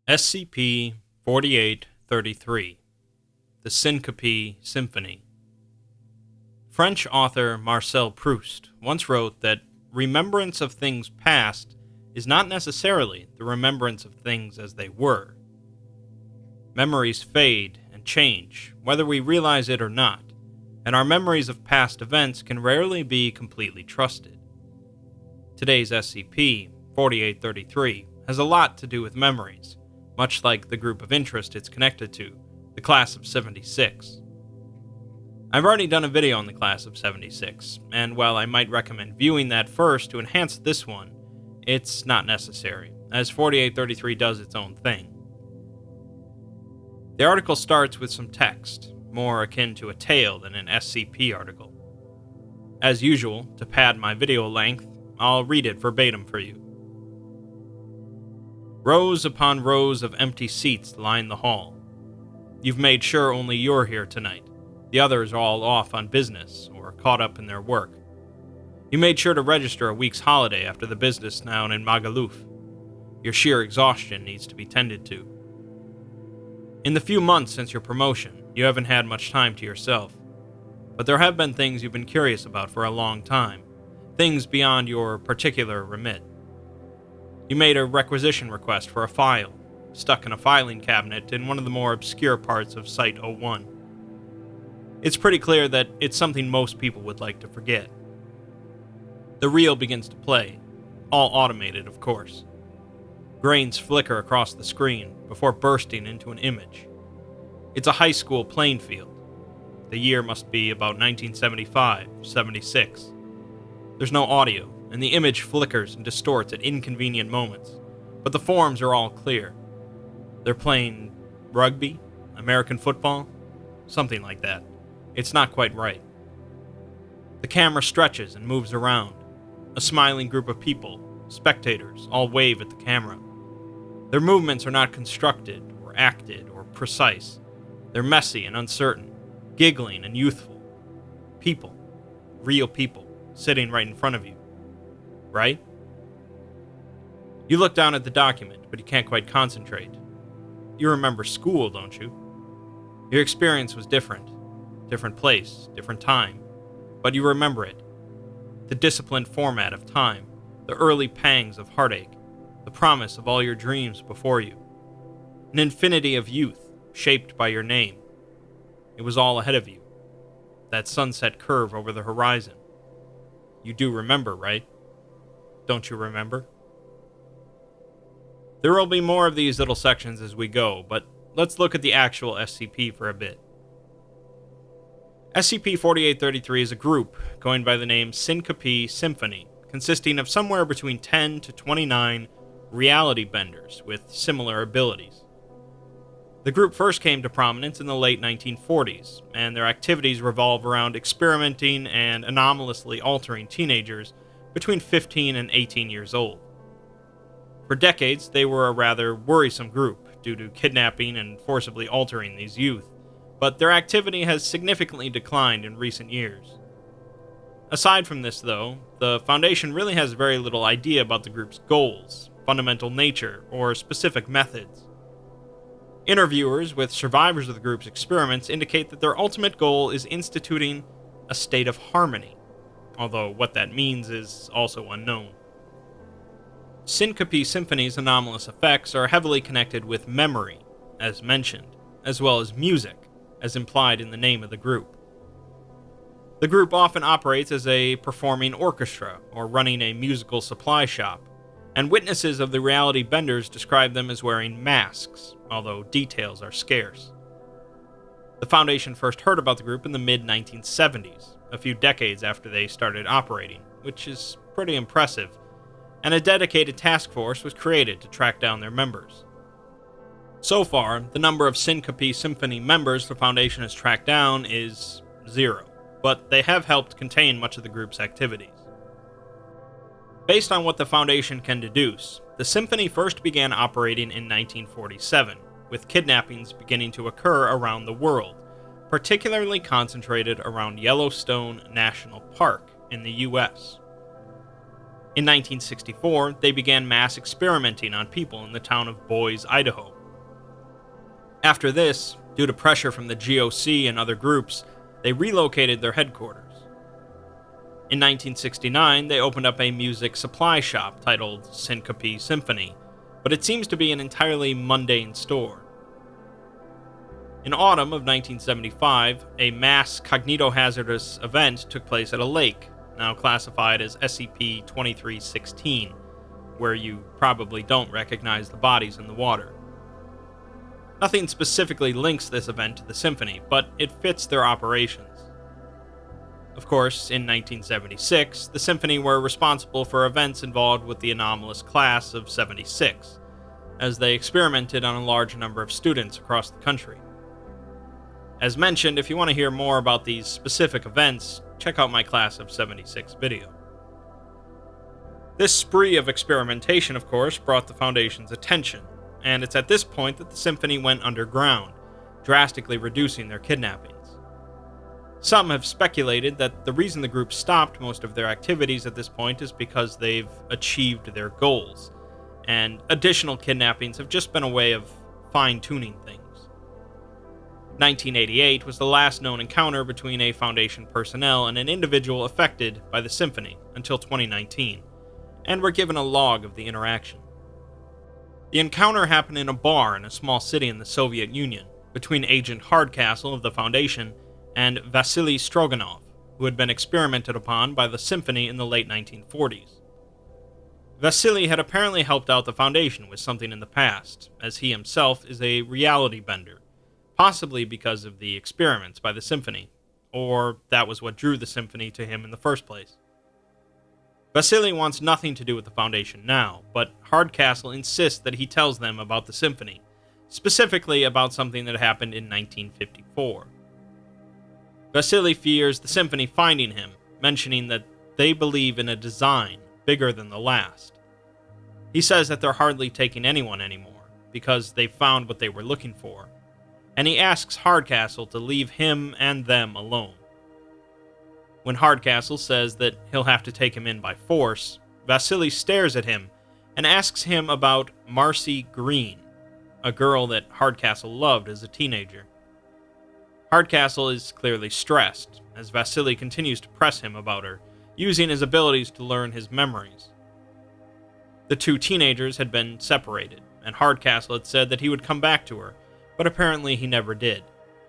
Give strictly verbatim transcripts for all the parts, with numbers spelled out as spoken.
S C P forty-eight thirty-three, The Syncope Symphony. French author Marcel Proust once wrote that remembrance of things past is not necessarily the remembrance of things as they were. Memories fade and change, whether we realize it or not, and our memories of past events can rarely be completely trusted. Today's S C P forty-eight thirty-three has a lot to do with memories, much like the group of interest it's connected to, the Class of seventy-six. I've already done a video on the Class of seventy-six, and while I might recommend viewing that first to enhance this one, it's not necessary, as forty-eight thirty-three does its own thing. The article starts with some text, more akin to a tale than an S C P article. As usual, to pad my video length, I'll read it verbatim for you. Rows upon rows of empty seats line the hall. You've made sure only you're here tonight. The others are all off on business or caught up in their work. You made sure to register a week's holiday after the business down in Magaluf. Your sheer exhaustion needs to be tended to. In the few months since your promotion, you haven't had much time to yourself. But there have been things you've been curious about for a long time, things beyond your particular remit. You made a requisition request for a file, stuck in a filing cabinet in one of the more obscure parts of Site oh one. It's pretty clear that it's something most people would like to forget. The reel begins to play, all automated, of course. Grains flicker across the screen before bursting into an image. It's a high school playing field. The year must be about nineteen seventy-five, seventy-six. There's no audio, and the image flickers and distorts at inconvenient moments, but the forms are all clear. They're playing rugby, American football, something like that. It's not quite right. The camera stretches and moves around. A smiling group of people, spectators, all wave at the camera. Their movements are not constructed or acted or precise. They're messy and uncertain, giggling and youthful. People, real people, sitting right in front of you. Right? You look down at the document, but you can't quite concentrate. You remember school, don't you? Your experience was different. Different place, different time. But you remember it. The disciplined format of time, the early pangs of heartache, the promise of all your dreams before you. An infinity of youth, shaped by your name. It was all ahead of you. That sunset curve over the horizon. You do remember, right? Don't you remember? There will be more of these little sections as we go, but let's look at the actual S C P for a bit. S C P forty-eight thirty-three is a group going by the name Syncope Symphony, consisting of somewhere between ten to twenty-nine reality benders with similar abilities. The group first came to prominence in the late nineteen forties, and their activities revolve around experimenting and anomalously altering teenagers between fifteen and eighteen years old. For decades, they were a rather worrisome group due to kidnapping and forcibly altering these youth, but their activity has significantly declined in recent years. Aside from this, though, the Foundation really has very little idea about the group's goals, fundamental nature, or specific methods. Interviewers with survivors of the group's experiments indicate that their ultimate goal is instituting a state of harmony, although what that means is also unknown. Syncope Symphony's anomalous effects are heavily connected with memory, as mentioned, as well as music, as implied in the name of the group. The group often operates as a performing orchestra or running a musical supply shop, and witnesses of the reality benders describe them as wearing masks, although details are scarce. The Foundation first heard about the group in the mid nineteen seventies, a few decades after they started operating, which is pretty impressive, and a dedicated task force was created to track down their members. So far, the number of Syncope Symphony members the Foundation has tracked down is zero, but they have helped contain much of the group's activities. Based on what the Foundation can deduce, the Symphony first began operating in nineteen forty-seven, with kidnappings beginning to occur around the world, particularly concentrated around Yellowstone National Park in the U S. In nineteen sixty-four, they began mass experimenting on people in the town of Boise, Idaho, After this, due to pressure from the G O C and other groups, they relocated their headquarters. In nineteen sixty-nine, they opened up a music supply shop titled Syncope Symphony, but it seems to be an entirely mundane store. In autumn of nineteen seventy-five, a mass cognitohazardous event took place at a lake, now classified as S C P twenty-three sixteen, where you probably don't recognize the bodies in the water. Nothing specifically links this event to the symphony, but it fits their operations. Of course, in nineteen seventy-six, the symphony were responsible for events involved with the anomalous class of seventy-six, as they experimented on a large number of students across the country. As mentioned, if you want to hear more about these specific events, check out my Class of seventy-six video. This spree of experimentation, of course, brought the Foundation's attention, and it's at this point that the symphony went underground, drastically reducing their kidnappings. Some have speculated that the reason the group stopped most of their activities at this point is because they've achieved their goals, and additional kidnappings have just been a way of fine-tuning things. nineteen eighty-eight was the last known encounter between a Foundation personnel and an individual affected by the symphony until twenty nineteen, and we're given a log of the interaction. The encounter happened in a bar in a small city in the Soviet Union, between Agent Hardcastle of the Foundation and Vasily Stroganov, who had been experimented upon by the symphony in the late nineteen forties. Vasily had apparently helped out the Foundation with something in the past, as he himself is a reality bender, possibly because of the experiments by the symphony, or that was what drew the symphony to him in the first place. Vasily wants nothing to do with the Foundation now, but Hardcastle insists that he tells them about the symphony, specifically about something that happened in nineteen fifty-four. Vasily fears the symphony finding him, mentioning that they believe in a design bigger than the last. He says that they're hardly taking anyone anymore, because they've found what they were looking for, and he asks Hardcastle to leave him and them alone. When Hardcastle says that he'll have to take him in by force, Vasily stares at him and asks him about Marcy Green, a girl that Hardcastle loved as a teenager. Hardcastle is clearly stressed, as Vasily continues to press him about her, using his abilities to learn his memories. The two teenagers had been separated, and Hardcastle had said that he would come back to her, but apparently he never did.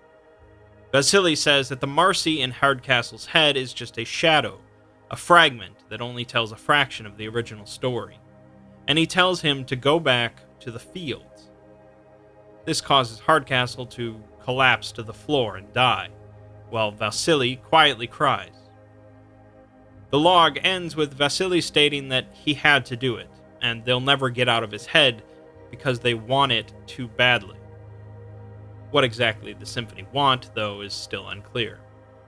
Vasily says that the Marcy in Hardcastle's head is just a shadow, a fragment that only tells a fraction of the original story, and he tells him to go back to the fields. This causes Hardcastle to collapse to the floor and die, while Vasily quietly cries. The log ends with Vasily stating that he had to do it, and they'll never get out of his head because they want it too badly. What exactly the symphony want, though, is still unclear.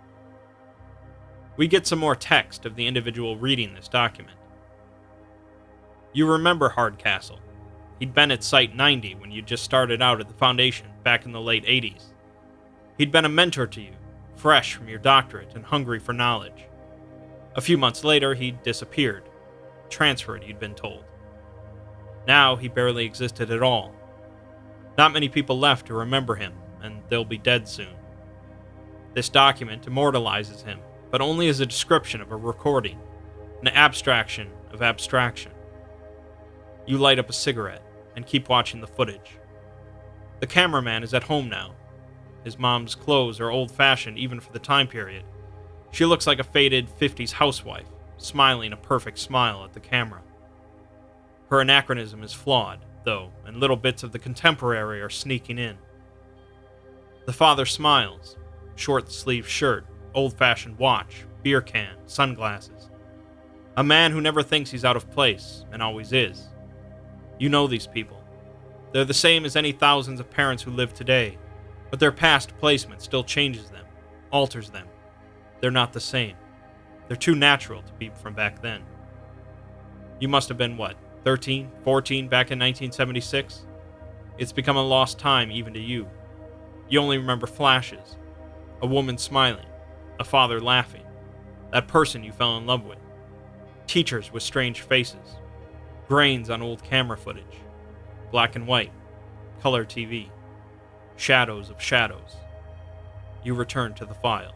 We get some more text of the individual reading this document. You remember Hardcastle. He'd been at Site ninety when you just started out at the Foundation back in the late eighties. He'd been a mentor to you, fresh from your doctorate and hungry for knowledge. A few months later, he disappeared. Transferred, you'd been told. Now, he barely existed at all. Not many people left to remember him, and they'll be dead soon. This document immortalizes him, but only as a description of a recording, an abstraction of abstraction. You light up a cigarette and keep watching the footage. The cameraman is at home now. His mom's clothes are old-fashioned even for the time period. She looks like a faded fifties housewife, smiling a perfect smile at the camera. Her anachronism is flawed, though, and little bits of the contemporary are sneaking in. The father smiles, short-sleeved shirt, old-fashioned watch, beer can, sunglasses. A man who never thinks he's out of place, and always is. You know these people. They're the same as any thousands of parents who live today, but their past placement still changes them, alters them. They're not the same. They're too natural to be from back then. You must have been, what, thirteen, fourteen back in nineteen seventy-six? It's become a lost time even to you. You only remember flashes. A woman smiling. A father laughing. That person you fell in love with. Teachers with strange faces. Grains on old camera footage. Black and white. Color T V. Shadows of Shadows. You return to the file.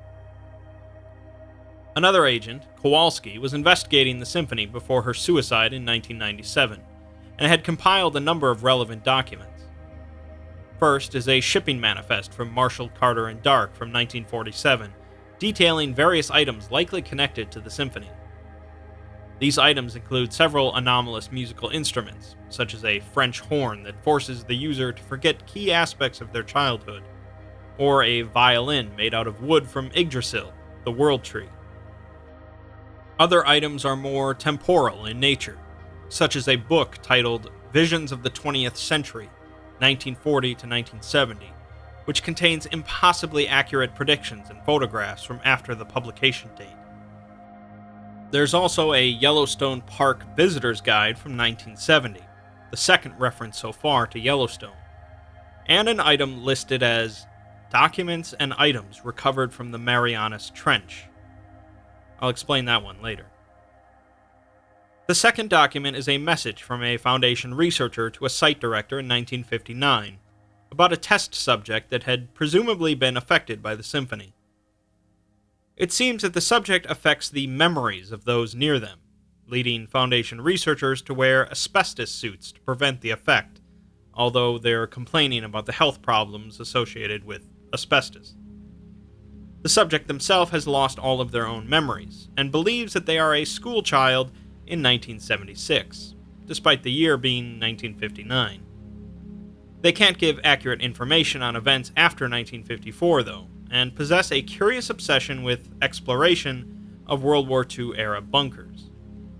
Another agent, Kowalski, was investigating the symphony before her suicide in nineteen ninety-seven, and had compiled a number of relevant documents. First is a shipping manifest from Marshall, Carter, and Dark from nineteen forty-seven, detailing various items likely connected to the symphony. These items include several anomalous musical instruments, such as a French horn that forces the user to forget key aspects of their childhood, or a violin made out of wood from Yggdrasil, the World Tree. Other items are more temporal in nature, such as a book titled Visions of the twentieth Century, nineteen forty to nineteen seventy, which contains impossibly accurate predictions and photographs from after the publication date. There's also a Yellowstone Park Visitor's Guide from nineteen seventy, the second reference so far to Yellowstone, and an item listed as Documents and Items Recovered from the Marianas Trench. I'll explain that one later. The second document is a message from a Foundation researcher to a site director in nineteen fifty-nine about a test subject that had presumably been affected by the symphony. It seems that the subject affects the memories of those near them, leading Foundation researchers to wear asbestos suits to prevent the effect, although they're complaining about the health problems associated with asbestos. The subject themselves has lost all of their own memories, and believes that they are a school child in nineteen seventy-six, despite the year being nineteen fifty-nine. They can't give accurate information on events after nineteen fifty-four, though, and possess a curious obsession with exploration of World War Two era bunkers.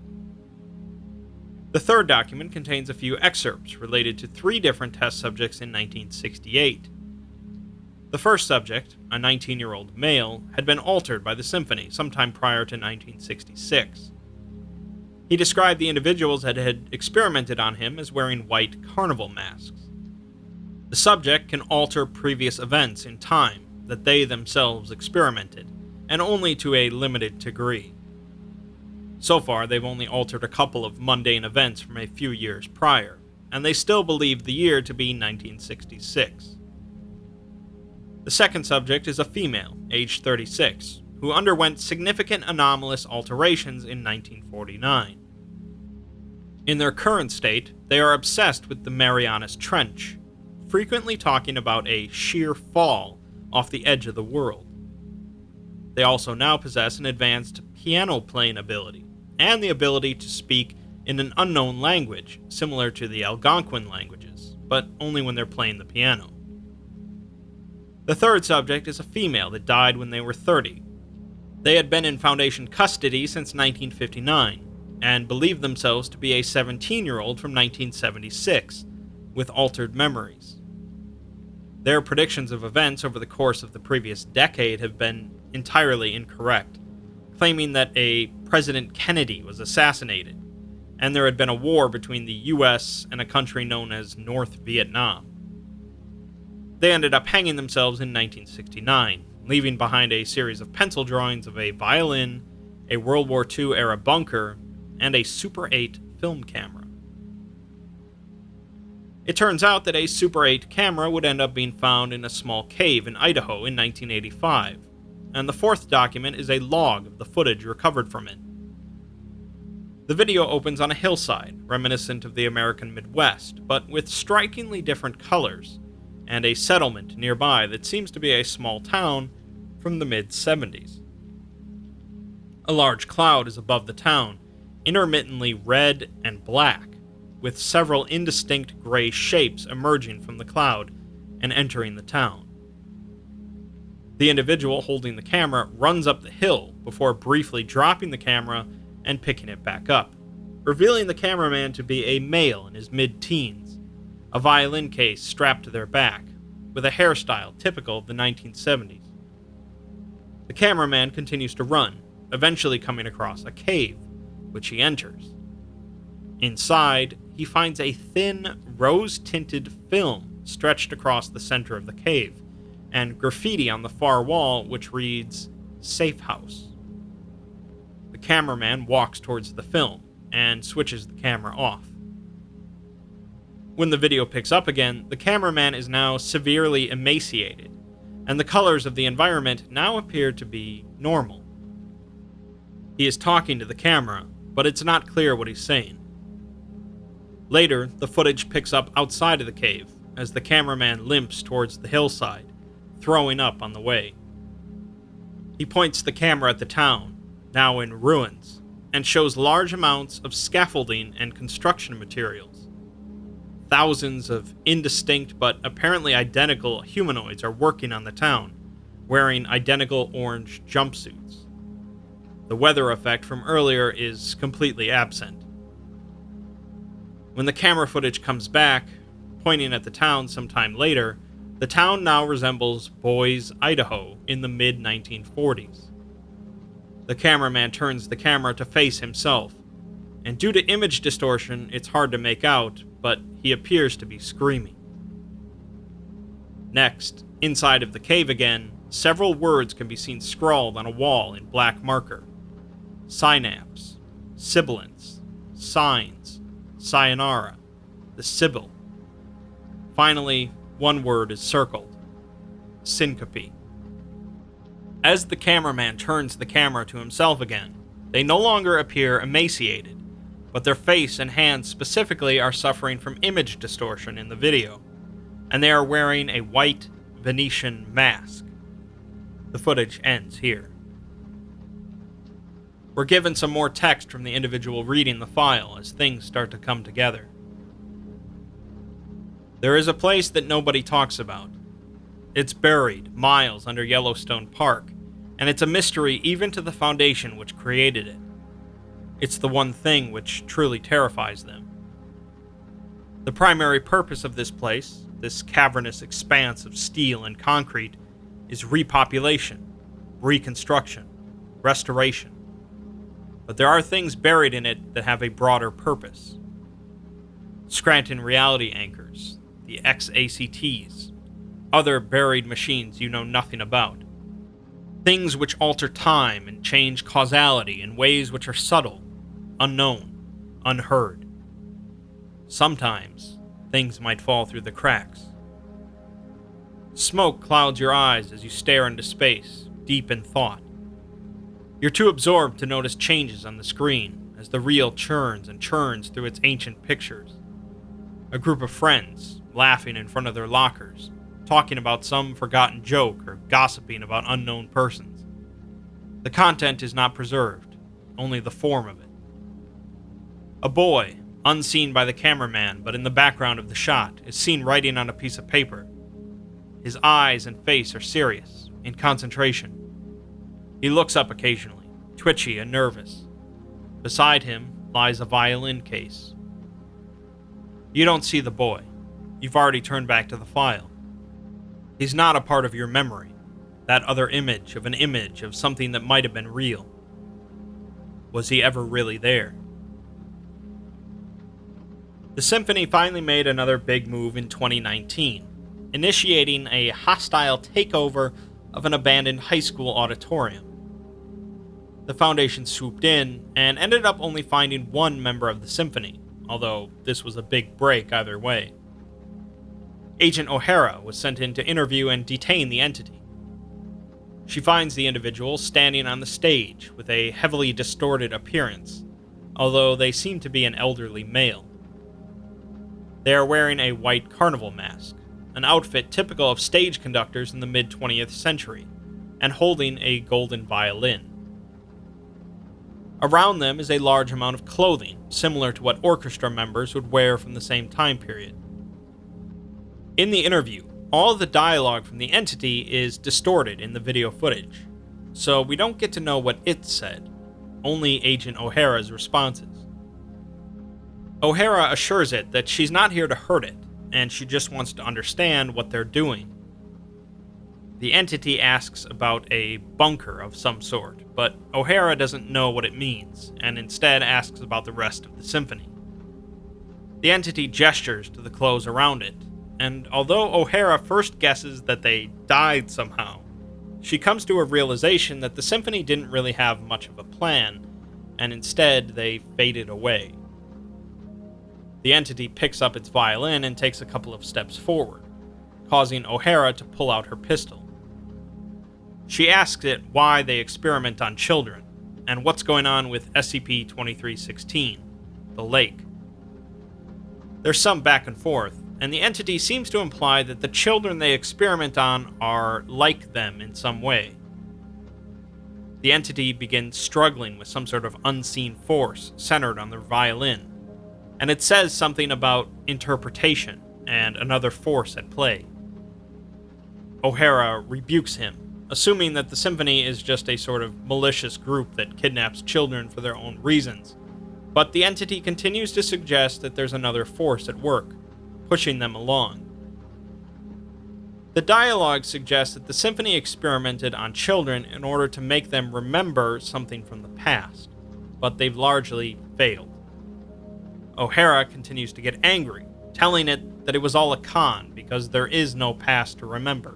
The third document contains a few excerpts related to three different test subjects in nineteen sixty-eight. The first subject, a nineteen-year-old male, had been altered by the symphony sometime prior to nineteen sixty-six. He described the individuals that had experimented on him as wearing white carnival masks. The subject can alter previous events in time that they themselves experimented, and only to a limited degree. So far, they've only altered a couple of mundane events from a few years prior, and they still believe the year to be nineteen sixty-six. The second subject is a female, aged thirty-six, who underwent significant anomalous alterations in nineteen forty-nine. In their current state, they are obsessed with the Marianas Trench, frequently talking about a sheer fall off the edge of the world. They also now possess an advanced piano-playing ability, and the ability to speak in an unknown language, similar to the Algonquin languages, but only when they're playing the piano. The third subject is a female that died when they were thirty. They had been in Foundation custody since nineteen fifty-nine, and believed themselves to be a seventeen-year-old from nineteen seventy-six, with altered memories. Their predictions of events over the course of the previous decade have been entirely incorrect, claiming that a President Kennedy was assassinated, and there had been a war between the U S and a country known as North Vietnam. They ended up hanging themselves in nineteen sixty-nine, leaving behind a series of pencil drawings of a violin, a World War Two era bunker, and a Super eight film camera. It turns out that a Super eight camera would end up being found in a small cave in Idaho in nineteen eighty-five, and the fourth document is a log of the footage recovered from it. The video opens on a hillside, reminiscent of the American Midwest, but with strikingly different colors, and a settlement nearby that seems to be a small town from the mid-seventies. A large cloud is above the town, intermittently red and black, with several indistinct gray shapes emerging from the cloud and entering the town. The individual holding the camera runs up the hill before briefly dropping the camera and picking it back up, revealing the cameraman to be a male in his mid-teens, a violin case strapped to their back, with a hairstyle typical of the nineteen seventies. The cameraman continues to run, eventually coming across a cave, which he enters. Inside, he finds a thin, rose-tinted film stretched across the center of the cave, and graffiti on the far wall which reads, "Safe House." The cameraman walks towards the film, and switches the camera off. When the video picks up again, the cameraman is now severely emaciated, and the colors of the environment now appear to be normal. He is talking to the camera, but it's not clear what he's saying. Later, the footage picks up outside of the cave, as the cameraman limps towards the hillside, throwing up on the way. He points the camera at the town, now in ruins, and shows large amounts of scaffolding and construction materials. Thousands of indistinct but apparently identical humanoids are working on the town, wearing identical orange jumpsuits. The weather effect from earlier is completely absent. When the camera footage comes back, pointing at the town sometime later, the town now resembles Boise, Idaho in the mid nineteen forties. The cameraman turns the camera to face himself, and due to image distortion, it's hard to make out, but he appears to be screaming. Next, inside of the cave again, several words can be seen scrawled on a wall in black marker. Synapse, sibilance, signs, sayonara, the Sibyl. Finally, one word is circled. Syncope. As the cameraman turns the camera to himself again, they no longer appear emaciated, but their face and hands specifically are suffering from image distortion in the video, and they are wearing a white Venetian mask. The footage ends here. We're given some more text from the individual reading the file as things start to come together. There is a place that nobody talks about. It's buried miles under Yellowstone Park, and it's a mystery even to the Foundation which created it. It's the one thing which truly terrifies them. The primary purpose of this place, this cavernous expanse of steel and concrete, is repopulation, reconstruction, restoration. But there are things buried in it that have a broader purpose. Scranton reality anchors, the X A C Ts, other buried machines you know nothing about. Things which alter time and change causality in ways which are subtle, unknown, unheard. Sometimes, things might fall through the cracks. Smoke clouds your eyes as you stare into space, deep in thought. You're too absorbed to notice changes on the screen as the reel churns and churns through its ancient pictures. A group of friends, laughing in front of their lockers, talking about some forgotten joke or gossiping about unknown persons. The content is not preserved, only the form of it. A boy, unseen by the cameraman but in the background of the shot, is seen writing on a piece of paper. His eyes and face are serious, in concentration. He looks up occasionally, twitchy and nervous. Beside him lies a violin case. You don't see the boy. You've already turned back to the file. He's not a part of your memory, that other image of an image of something that might have been real. Was he ever really there? The symphony finally made another big move in twenty nineteen, initiating a hostile takeover of an abandoned high school auditorium. The Foundation swooped in and ended up only finding one member of the symphony, although this was a big break either way. Agent O'Hara was sent in to interview and detain the entity. She finds the individual standing on the stage with a heavily distorted appearance, although they seem to be an elderly male. They are wearing a white carnival mask, an outfit typical of stage conductors in the mid-twentieth century, and holding a golden violin. Around them is a large amount of clothing, similar to what orchestra members would wear from the same time period. In the interview, all of the dialogue from the entity is distorted in the video footage, so we don't get to know what it said, only Agent O'Hara's responses. O'Hara assures it that she's not here to hurt it, and she just wants to understand what they're doing. The entity asks about a bunker of some sort, but O'Hara doesn't know what it means, and instead asks about the rest of the symphony. The entity gestures to the clothes around it, and although O'Hara first guesses that they died somehow, she comes to a realization that the symphony didn't really have much of a plan, and instead they faded away. The entity picks up its violin and takes a couple of steps forward, causing O'Hara to pull out her pistol. She asks it why they experiment on children, and what's going on with S C P twenty-three sixteen, the lake. There's some back and forth, and the entity seems to imply that the children they experiment on are like them in some way. The entity begins struggling with some sort of unseen force centered on their violin, and it says something about interpretation and another force at play. O'Hara rebukes him, assuming that the symphony is just a sort of malicious group that kidnaps children for their own reasons, but the entity continues to suggest that there's another force at work, pushing them along. The dialogue suggests that the symphony experimented on children in order to make them remember something from the past, but they've largely failed. O'Hara continues to get angry, telling it that it was all a con because there is no past to remember.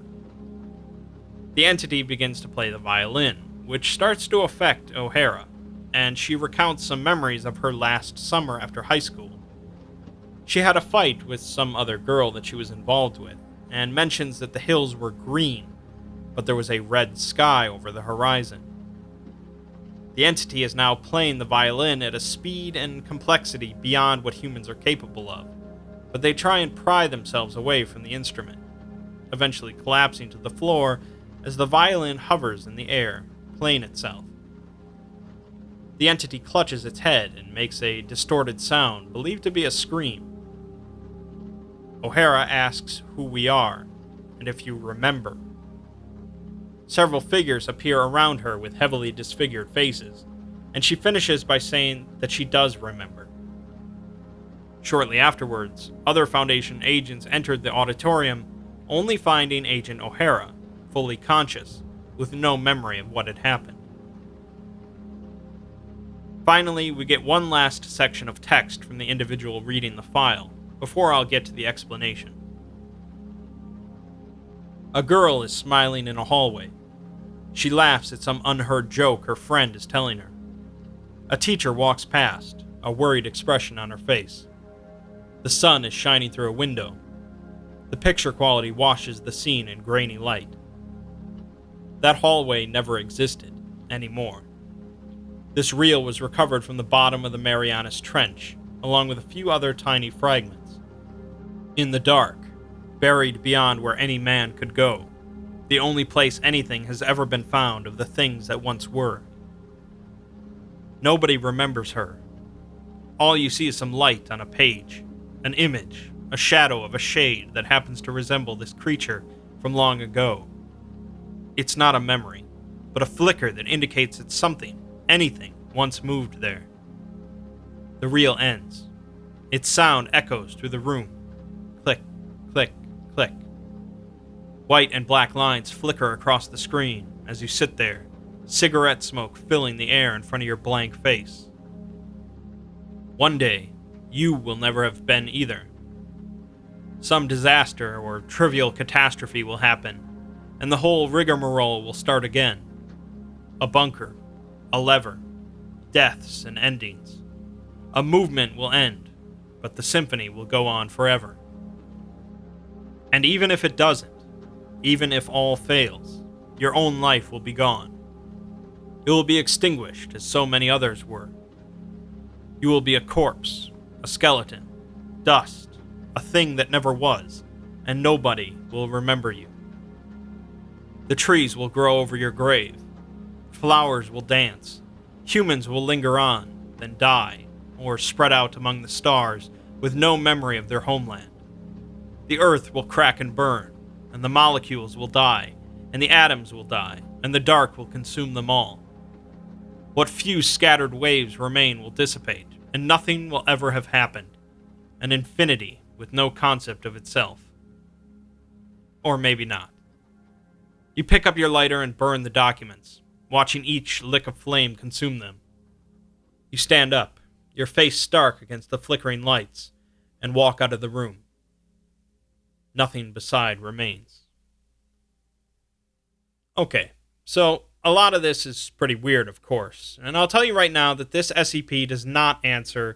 The entity begins to play the violin, which starts to affect O'Hara, and she recounts some memories of her last summer after high school. She had a fight with some other girl that she was involved with, and mentions that the hills were green, but there was a red sky over the horizon. The entity is now playing the violin at a speed and complexity beyond what humans are capable of, but they try and pry themselves away from the instrument, eventually collapsing to the floor as the violin hovers in the air, playing itself. The entity clutches its head and makes a distorted sound believed to be a scream. O'Hara asks who we are, and if you remember. Several figures appear around her with heavily disfigured faces, and she finishes by saying that she does remember. Shortly afterwards, other Foundation agents entered the auditorium, only finding Agent O'Hara, fully conscious, with no memory of what had happened. Finally, we get one last section of text from the individual reading the file, before I'll get to the explanation. A girl is smiling in a hallway. She laughs at some unheard joke her friend is telling her. A teacher walks past, a worried expression on her face. The sun is shining through a window. The picture quality washes the scene in grainy light. That hallway never existed anymore. This reel was recovered from the bottom of the Marianas Trench, along with a few other tiny fragments. In the dark, buried beyond where any man could go, the only place anything has ever been found of the things that once were. Nobody remembers her. All you see is some light on a page, an image, a shadow of a shade that happens to resemble this creature from long ago. It's not a memory, but a flicker that indicates that something, anything, once moved there. The reel ends. Its sound echoes through the room. Click, click, click. White and black lines flicker across the screen as you sit there, cigarette smoke filling the air in front of your blank face. One day, you will never have been either. Some disaster or trivial catastrophe will happen, and the whole rigmarole will start again. A bunker, a lever, deaths and endings. A movement will end, but the symphony will go on forever. And even if it doesn't, even if all fails, your own life will be gone. It will be extinguished as so many others were. You will be a corpse, a skeleton, dust, a thing that never was, and nobody will remember you. The trees will grow over your grave. Flowers will dance. Humans will linger on, then die, or spread out among the stars with no memory of their homeland. The earth will crack and burn, and the molecules will die, and the atoms will die, and the dark will consume them all. What few scattered waves remain will dissipate, and nothing will ever have happened. An infinity with no concept of itself. Or maybe not. You pick up your lighter and burn the documents, watching each lick of flame consume them. You stand up, your face stark against the flickering lights, and walk out of the room. Nothing beside remains. Okay, so a lot of this is pretty weird, of course, and I'll tell you right now that this S C P does not answer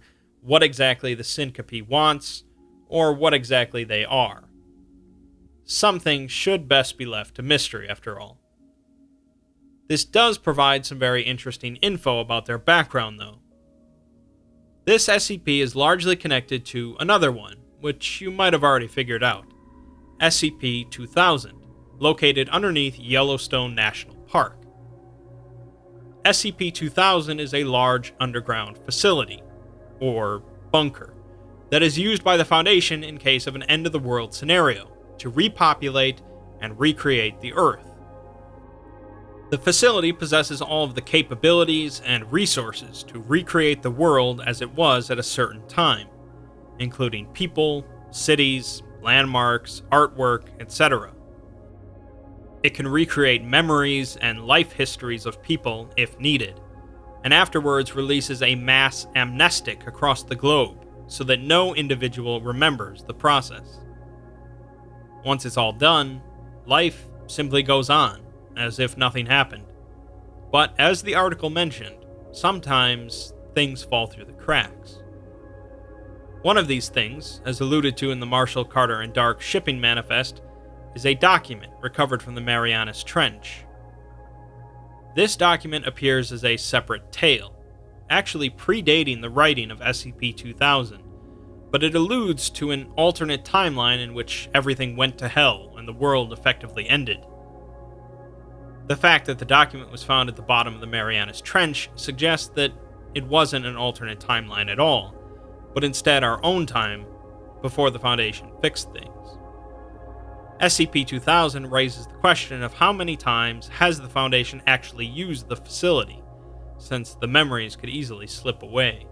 what exactly the Syncope wants, or what exactly they are. Some things should best be left to mystery, after all. This does provide some very interesting info about their background, though. This S C P is largely connected to another one, which you might have already figured out, S C P two thousand, located underneath Yellowstone National Park. S C P two thousand is a large underground facility, or bunker, that is used by the Foundation in case of an end-of-the-world scenario, to repopulate and recreate the Earth. The facility possesses all of the capabilities and resources to recreate the world as it was at a certain time, including people, cities, landmarks, artwork, et cetera. It can recreate memories and life histories of people if needed, and afterwards releases a mass amnestic across the globe so that no individual remembers the process. Once it's all done, life simply goes on, as if nothing happened. But as the article mentioned, sometimes things fall through the cracks. One of these things, as alluded to in the Marshall Carter and Dark shipping manifest, is a document recovered from the Marianas Trench. This document appears as a separate tale, actually predating the writing of S C P two thousand, but it alludes to an alternate timeline in which everything went to hell and the world effectively ended. The fact that the document was found at the bottom of the Marianas Trench suggests that it wasn't an alternate timeline at all, but instead our own time before the Foundation fixed things. S C P two thousand raises the question of how many times has the Foundation actually used the facility, since the memories could easily slip away.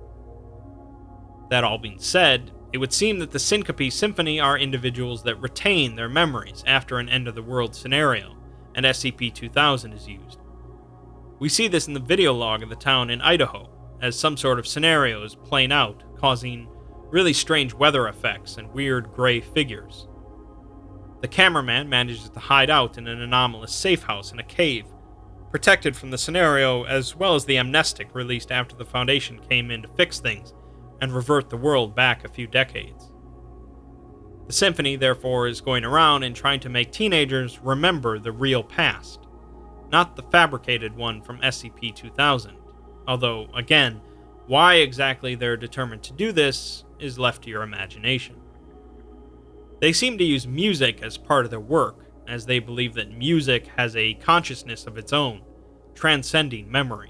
That all being said, it would seem that the Syncope Symphony are individuals that retain their memories after an end-of-the-world scenario, and S C P two thousand is used. We see this in the video log of the town in Idaho, as some sort of scenario is playing out, causing really strange weather effects and weird gray figures. The cameraman manages to hide out in an anomalous safe house in a cave, protected from the scenario as well as the amnestic released after the Foundation came in to fix things and revert the world back a few decades. The symphony, therefore, is going around and trying to make teenagers remember the real past, not the fabricated one from S C P two thousand, although, again, why exactly they're determined to do this is left to your imagination. They seem to use music as part of their work, as they believe that music has a consciousness of its own, transcending memory.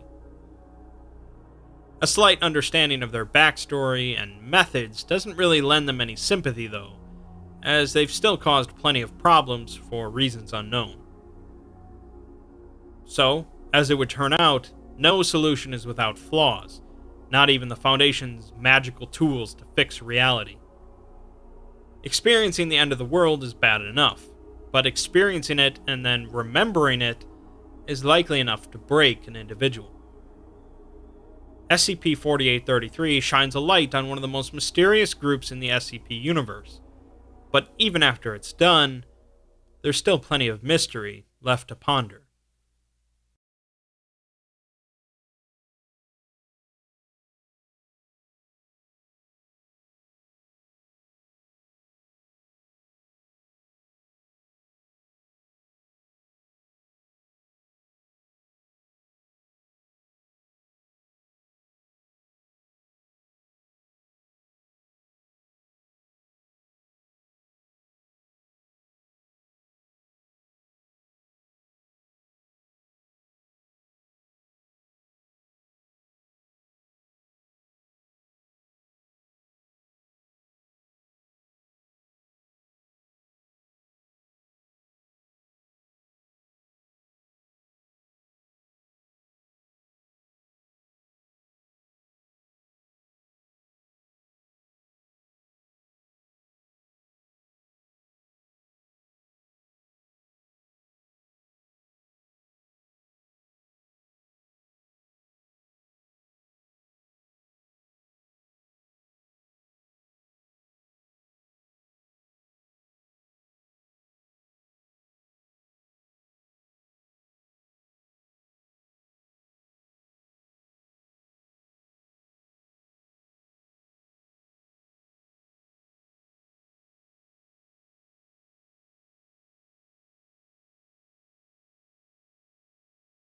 A slight understanding of their backstory and methods doesn't really lend them any sympathy, though, as they've still caused plenty of problems for reasons unknown. So, as it would turn out, no solution is without flaws, not even the Foundation's magical tools to fix reality. Experiencing the end of the world is bad enough, but experiencing it and then remembering it is likely enough to break an individual. S C P forty-eight thirty-three shines a light on one of the most mysterious groups in the S C P universe, but even after it's done, there's still plenty of mystery left to ponder.